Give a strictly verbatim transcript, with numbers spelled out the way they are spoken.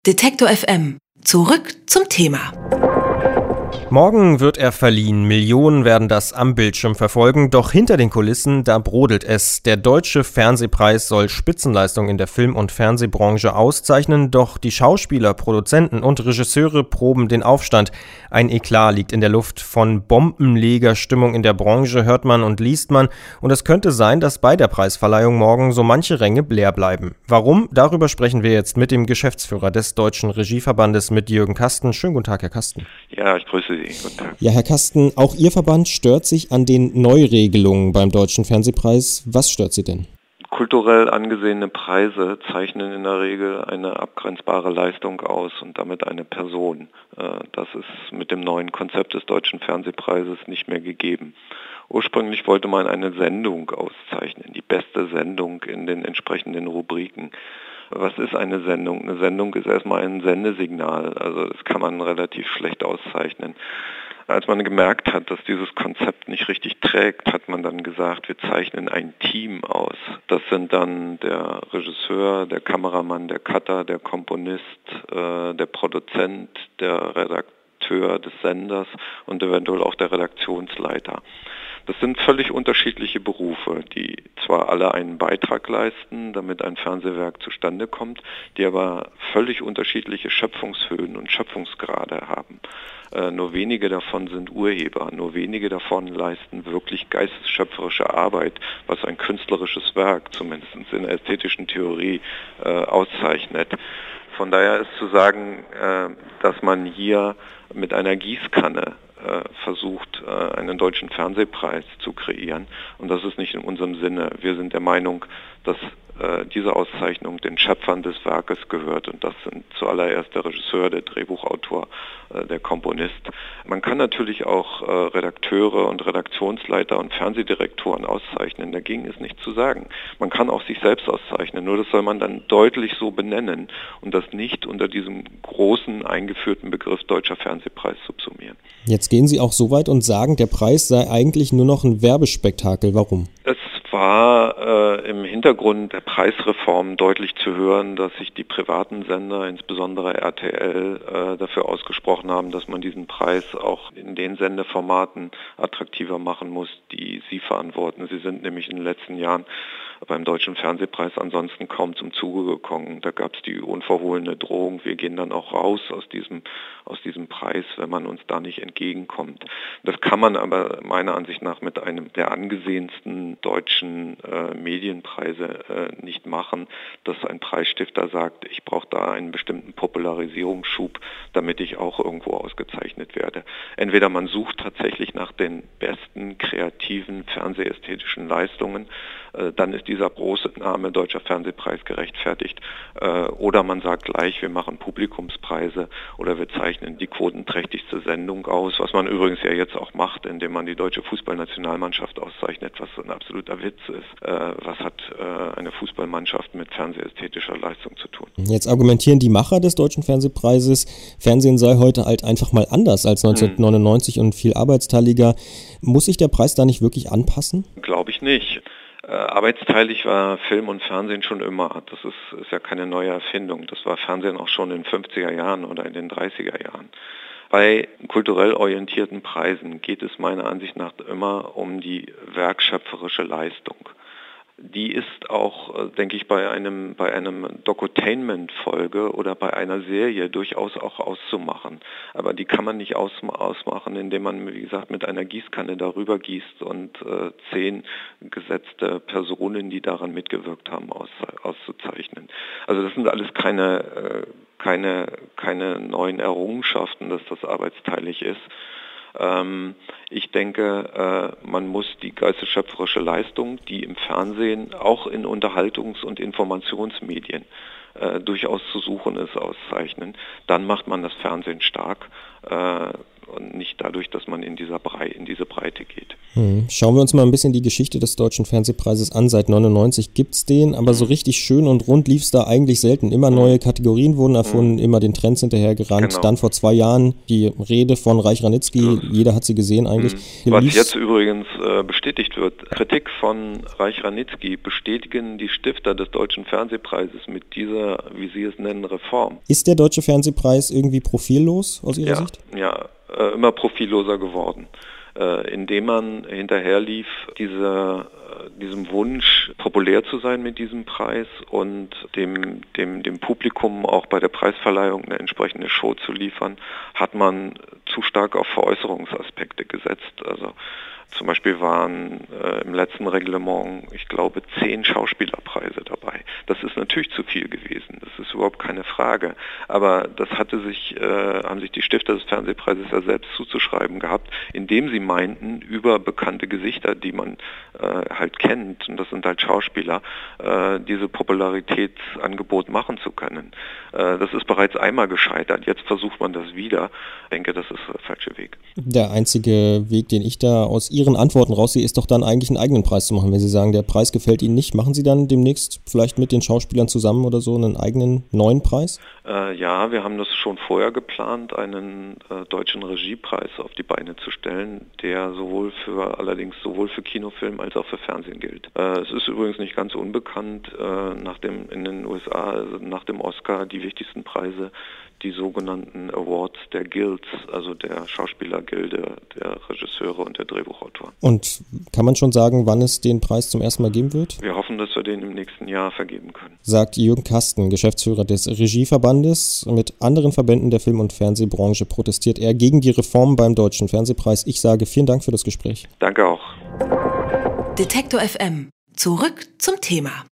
Detektor F M. Zurück zum Thema. Morgen wird er verliehen. Millionen werden das am Bildschirm verfolgen. Doch hinter den Kulissen, da brodelt es. Der Deutsche Fernsehpreis soll Spitzenleistung in der Film- und Fernsehbranche auszeichnen. Doch die Schauspieler, Produzenten und Regisseure proben den Aufstand. Ein Eklat liegt in der Luft. Von Bombenlegerstimmung in der Branche hört man und liest man. Und es könnte sein, dass bei der Preisverleihung morgen so manche Ränge leer bleiben. Warum? Darüber sprechen wir jetzt mit dem Geschäftsführer des Deutschen Regieverbandes, mit Jürgen Kasten. Schönen guten Tag, Herr Kasten. Ja, ich grüße Sie. Guten Tag. Ja, Herr Kasten, auch Ihr Verband stört sich an den Neuregelungen beim Deutschen Fernsehpreis. Was stört Sie denn? Kulturell angesehene Preise zeichnen in der Regel eine abgrenzbare Leistung aus und damit eine Person. Das ist mit dem neuen Konzept des Deutschen Fernsehpreises nicht mehr gegeben. Ursprünglich wollte man eine Sendung auszeichnen, die beste Sendung in den entsprechenden Rubriken. Was ist eine Sendung? Eine Sendung ist erstmal ein Sendesignal, also das kann man relativ schlecht auszeichnen. Als man gemerkt hat, dass dieses Konzept nicht richtig trägt, hat man dann gesagt, wir zeichnen ein Team aus. Das sind dann der Regisseur, der Kameramann, der Cutter, der Komponist, äh, der Produzent, der Redakteur des Senders und eventuell auch der Redaktionsleiter. Das sind völlig unterschiedliche Berufe, die zwar alle einen Beitrag leisten, damit ein Fernsehwerk zustande kommt, die aber völlig unterschiedliche Schöpfungshöhen und Schöpfungsgrade haben. Äh, nur wenige davon sind Urheber, nur wenige davon leisten wirklich geistesschöpferische Arbeit, was ein künstlerisches Werk, zumindest in der ästhetischen Theorie, äh, auszeichnet. Von daher ist zu sagen, äh, dass man hier mit einer Gießkanne versucht, einen deutschen Fernsehpreis zu kreieren. Und das ist nicht in unserem Sinne. Wir sind der Meinung, dass diese Auszeichnung den Schöpfern des Werkes gehört. Und das sind zuallererst der Regisseur, der Drehbuchautor, der Komponist. Man kann natürlich auch Redakteure und Redaktionsleiter und Fernsehdirektoren auszeichnen. Dagegen ist nichts zu sagen. Man kann auch sich selbst auszeichnen. Nur das soll man dann deutlich so benennen und das nicht unter diesem großen eingeführten Begriff Deutscher Fernsehpreis subsumieren. Jetzt gehen Sie auch so weit und sagen, der Preis sei eigentlich nur noch ein Werbespektakel. Warum? Es war äh, im Hintergrund der Preisreform deutlich zu hören, dass sich die privaten Sender, insbesondere R T L, äh, dafür ausgesprochen haben, dass man diesen Preis auch in den Sendeformaten attraktiver machen muss, die sie verantworten. Sie sind nämlich in den letzten Jahren beim Deutschen Fernsehpreis ansonsten kaum zum Zuge gekommen. Da gab es die unverhohlene Drohung, wir gehen dann auch raus aus diesem, aus diesem Preis, wenn man uns da nicht entgegenkommt. Das kann man aber meiner Ansicht nach mit einem der angesehensten deutschen äh, Medienpreise äh, nicht machen, dass ein Preisstifter sagt, ich brauche da einen bestimmten Popularisierungsschub, damit ich auch irgendwo ausgezeichnet werde. Entweder man sucht tatsächlich nach den besten kreativen fernsehästhetischen Leistungen, äh, dann ist dieser große Name Deutscher Fernsehpreis gerechtfertigt. Äh, oder man sagt gleich, wir machen Publikumspreise oder wir zeichnen die quotenträchtigste Sendung aus, was man übrigens ja jetzt auch macht, indem man die deutsche Fußballnationalmannschaft auszeichnet, was ein absoluter Witz ist. Äh, was hat äh, eine Fußballmannschaft mit fernsehästhetischer Leistung zu tun? Jetzt argumentieren die Macher des Deutschen Fernsehpreises, Fernsehen sei heute halt einfach mal anders als neunzehnhundertneunundneunzig hm. und viel arbeitsteiliger. Muss sich der Preis da nicht wirklich anpassen? Glaube ich nicht. Äh, arbeitsteilig war Film und Fernsehen schon immer. Das ist, ist ja keine neue Erfindung. Das war Fernsehen auch schon in den fünfziger Jahren oder in den dreißiger Jahren. Bei kulturell orientierten Preisen geht es meiner Ansicht nach immer um die werkschöpferische Leistung. Die ist auch, denke ich, bei einem bei einem Docutainment-Folge oder bei einer Serie durchaus auch auszumachen. Aber die kann man nicht aus, ausmachen, indem man, wie gesagt, mit einer Gießkanne darüber gießt und äh, zehn gesetzte Personen, die daran mitgewirkt haben, aus, auszuzeichnen. Also das sind alles keine, äh, keine, keine neuen Errungenschaften, dass das arbeitsteilig ist. Ich denke, man muss die geistesschöpferische Leistung, die im Fernsehen, auch in Unterhaltungs- und Informationsmedien durchaus zu suchen ist, auszeichnen. Dann macht man das Fernsehen stark. und nicht dadurch, dass man in, dieser Brei, in diese Breite geht. Hm. Schauen wir uns mal ein bisschen die Geschichte des Deutschen Fernsehpreises an. Seit neunundneunzig gibt's den, aber so richtig schön und rund lief's da eigentlich selten. Immer neue Kategorien wurden erfunden, immer den Trends hinterhergerannt. Genau. Dann vor zwei Jahren die Rede von Reich Ranitzky, jeder hat sie gesehen eigentlich. Was Lief's- jetzt übrigens äh, bestätigt wird, Kritik von Reich Ranitzky bestätigen die Stifter des Deutschen Fernsehpreises mit dieser, wie sie es nennen, Reform. Ist der Deutsche Fernsehpreis irgendwie profillos aus Ihrer Ja, Sicht? ja äh, immer profilloser geworden, äh, indem man hinterherlief diese, äh, diesem Wunsch, populär zu sein mit diesem Preis und dem, dem, dem Publikum auch bei der Preisverleihung eine entsprechende Show zu liefern, hat man zu stark auf Veräußerungsaspekte gesetzt. Also zum Beispiel waren äh, im letzten Reglement, ich glaube, zehn Schauspielerpreise dabei. Das ist natürlich zu viel gewesen, das ist überhaupt keine Frage. Aber das hatte sich, äh, haben sich die Stifter des Fernsehpreises ja selbst zuzuschreiben gehabt, indem sie meinten, über bekannte Gesichter, die man äh, halt kennt, und das sind halt Schauspieler, äh, diese Popularitätsangebot machen zu können. Äh, das ist bereits einmal gescheitert, jetzt versucht man das wieder. Ich denke, das ist der falsche Weg. Der einzige Weg, den ich da aus Ihren Antworten raussehe, ist doch dann eigentlich einen eigenen Preis zu machen. Wenn Sie sagen, der Preis gefällt Ihnen nicht, machen Sie dann demnächst vielleicht mit den Schauspielern zusammen oder so einen eigenen neuen Preis? Äh, ja, wir haben das schon vorher geplant, einen äh, deutschen Regiepreis auf die Beine zu stellen, der sowohl für allerdings sowohl für Kinofilm als auch für Fernsehen gilt. Äh, es ist übrigens nicht ganz unbekannt, äh, nach dem in den U S A, also nach dem Oscar, die wichtigsten Preise, die sogenannten Awards der Guilds, also der Schauspielergilde, der Regisseure und der Drehbuchautoren. Und kann man schon sagen, wann es den Preis zum ersten Mal geben wird? Wir hoffen, dass wir den im nächsten Jahr vergeben können. Sagt Jürgen Kasten, Geschäftsführer des Regieverbandes. Mit anderen Verbänden der Film- und Fernsehbranche protestiert er gegen die Reform beim Deutschen Fernsehpreis. Ich sage vielen Dank für das Gespräch. Danke auch. Detektor F M. Zurück zum Thema.